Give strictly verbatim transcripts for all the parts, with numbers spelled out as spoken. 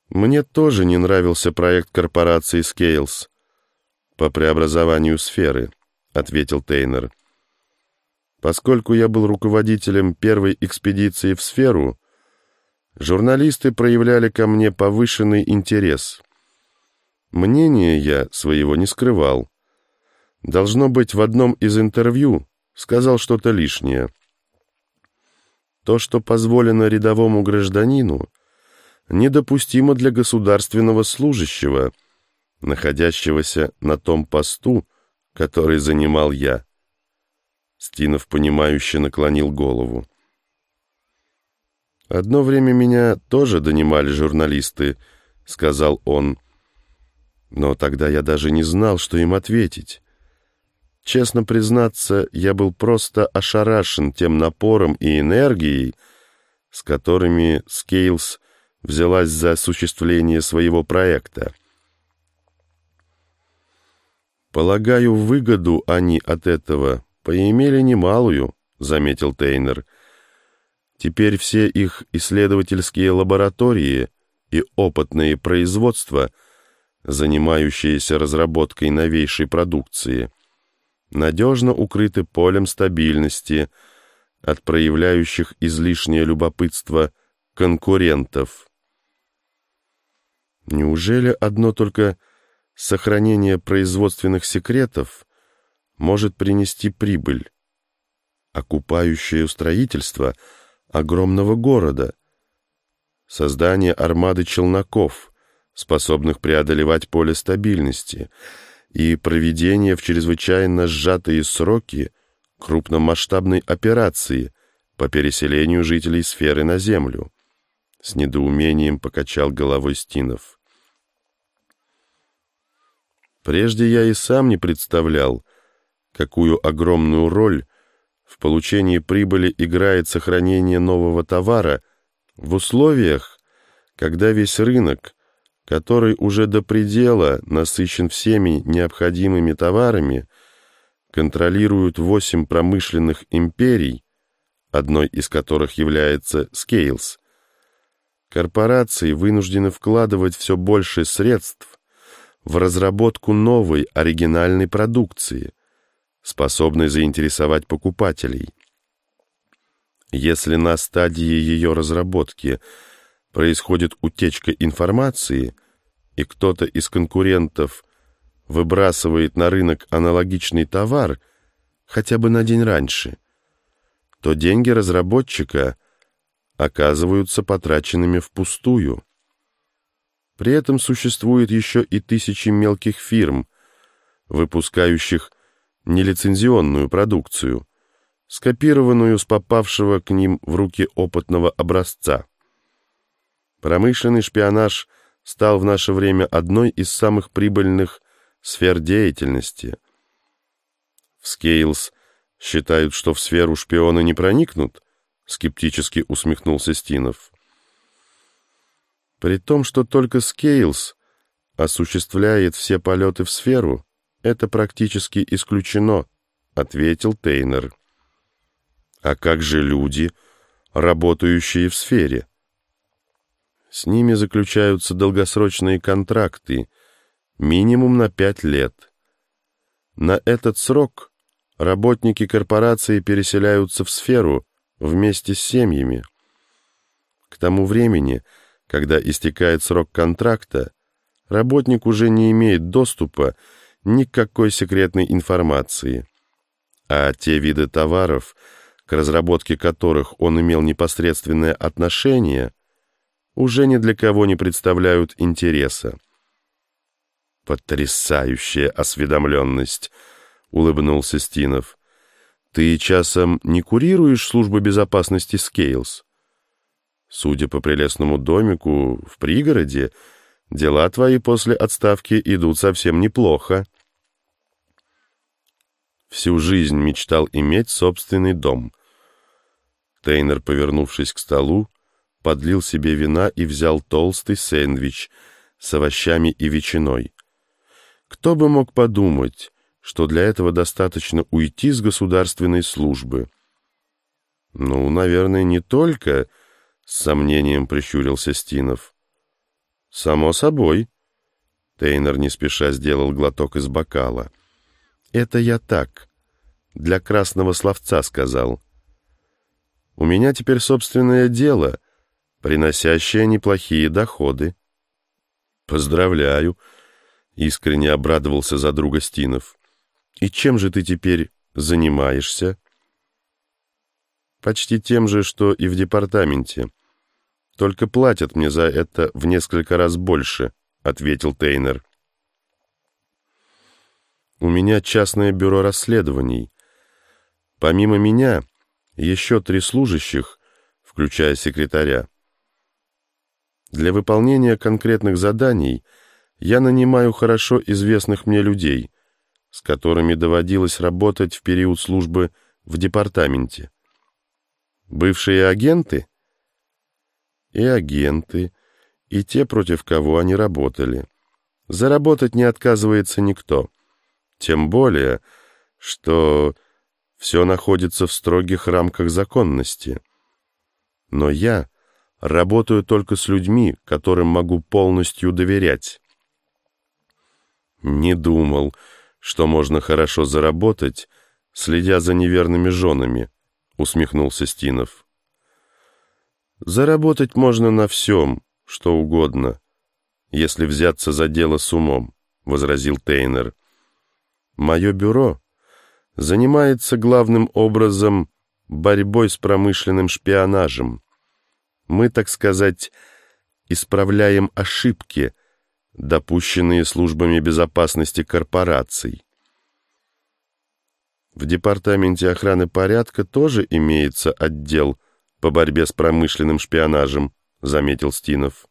Мне тоже не нравился проект корпорации Scales по преобразованию сферы, ответил Тейнер. Поскольку я был руководителем первой экспедиции в сферу, журналисты проявляли ко мне повышенный интерес. Мнение я своего не скрывал. Должно быть, в одном из интервью сказал что-то лишнее. То, что позволено рядовому гражданину, недопустимо для государственного служащего, находящегося на том посту, который занимал я. Стинов, понимающе наклонил голову. «Одно время меня тоже донимали журналисты», — сказал он. «Но тогда я даже не знал, что им ответить. Честно признаться, я был просто ошарашен тем напором и энергией, с которыми Scales взялась за осуществление своего проекта. Полагаю, выгоду они от этого поимели немалую», — заметил Тейнер. «Теперь все их исследовательские лаборатории и опытные производства, занимающиеся разработкой новейшей продукции, надежно укрыты полем стабильности от проявляющих излишнее любопытство конкурентов. Неужели одно только сохранение производственных секретов может принести прибыль, окупающую строительство огромного города, создание армады челноков, способных преодолевать поле стабильности, и проведение в чрезвычайно сжатые сроки крупномасштабной операции по переселению жителей сферы на Землю?» С недоумением покачал головой Стинов. «Прежде я и сам не представлял, какую огромную роль в получении прибыли играет сохранение нового товара в условиях, когда весь рынок, который уже до предела насыщен всеми необходимыми товарами, контролируют восемь промышленных империй, одной из которых является Scales. Корпорации вынуждены вкладывать все больше средств в разработку новой оригинальной продукции, способной заинтересовать покупателей. Если на стадии ее разработки происходит утечка информации, и кто-то из конкурентов выбрасывает на рынок аналогичный товар хотя бы на день раньше, то деньги разработчика оказываются потраченными впустую. При этом существует еще и тысячи мелких фирм, выпускающих нелицензионную продукцию, скопированную с попавшего к ним в руки опытного образца. Промышленный шпионаж стал в наше время одной из самых прибыльных сфер деятельности. В Scales считают, что в сферу шпионы не проникнут, скептически усмехнулся Стинов. При том, что только Scales осуществляет все полеты в сферу, это практически исключено, ответил Тейнер. А как же люди, работающие в сфере? С ними заключаются долгосрочные контракты, минимум на пять лет. На этот срок работники корпорации переселяются в сферу вместе с семьями. К тому времени, когда истекает срок контракта, работник уже не имеет доступа ни к какой секретной информации, а те виды товаров, к разработке которых он имел непосредственное отношение, уже ни для кого не представляют интереса. «Потрясающая осведомленность!» — улыбнулся Стинов. «Ты часом не курируешь службу безопасности Scales? Судя по прелестному домику в пригороде, дела твои после отставки идут совсем неплохо». Всю жизнь мечтал иметь собственный дом. Тейнер, повернувшись к столу, подлил себе вина и взял толстый сэндвич с овощами и ветчиной. Кто бы мог подумать, что для этого достаточно уйти с государственной службы? Ну, наверное, не только, — с сомнением прищурился Стинов. «Само собой». Тейнер не спеша сделал глоток из бокала. «Это я так, для красного словца сказал. У меня теперь собственное дело, приносящее неплохие доходы». «Поздравляю», — искренне обрадовался за друга Стинов. «И чем же ты теперь занимаешься?» «Почти тем же, что и в департаменте. Только платят мне за это в несколько раз больше», — ответил Тейнер. «У меня частное бюро расследований. Помимо меня, еще три служащих, включая секретаря. Для выполнения конкретных заданий я нанимаю хорошо известных мне людей, с которыми доводилось работать в период службы в департаменте. Бывшие агенты? И агенты, и те, против кого они работали. Заработать не отказывается никто. Тем более, что все находится в строгих рамках законности. Но я работаю только с людьми, которым могу полностью доверять». «Не думал, что можно хорошо заработать, следя за неверными женами», — усмехнулся Стинов. «Заработать можно на всем, что угодно, если взяться за дело с умом», — возразил Тейнер. «Мое бюро занимается главным образом борьбой с промышленным шпионажем. Мы, так сказать, исправляем ошибки, допущенные службами безопасности корпораций. В департаменте охраны порядка тоже имеется отдел по борьбе с промышленным шпионажем», — заметил Стинов.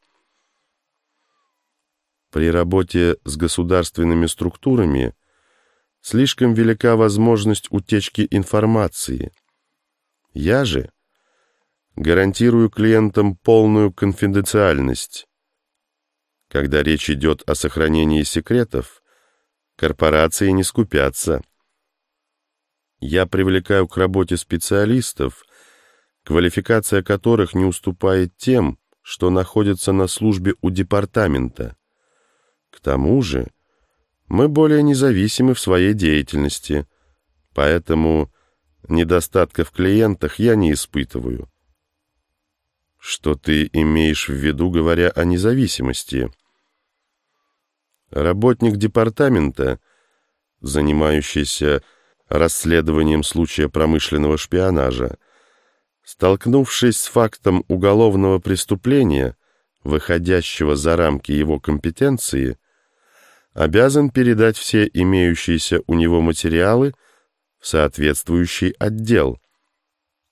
«При работе с государственными структурами слишком велика возможность утечки информации. Я же гарантирую клиентам полную конфиденциальность. Когда речь идет о сохранении секретов, корпорации не скупятся. Я привлекаю к работе специалистов, квалификация которых не уступает тем, что находятся на службе у департамента. К тому же мы более независимы в своей деятельности, поэтому недостатка в клиентах я не испытываю». «Что ты имеешь в виду, говоря о независимости?» «Работник департамента, занимающийся расследованием случая промышленного шпионажа, столкнувшись с фактом уголовного преступления, выходящего за рамки его компетенции, обязан передать все имеющиеся у него материалы в соответствующий отдел.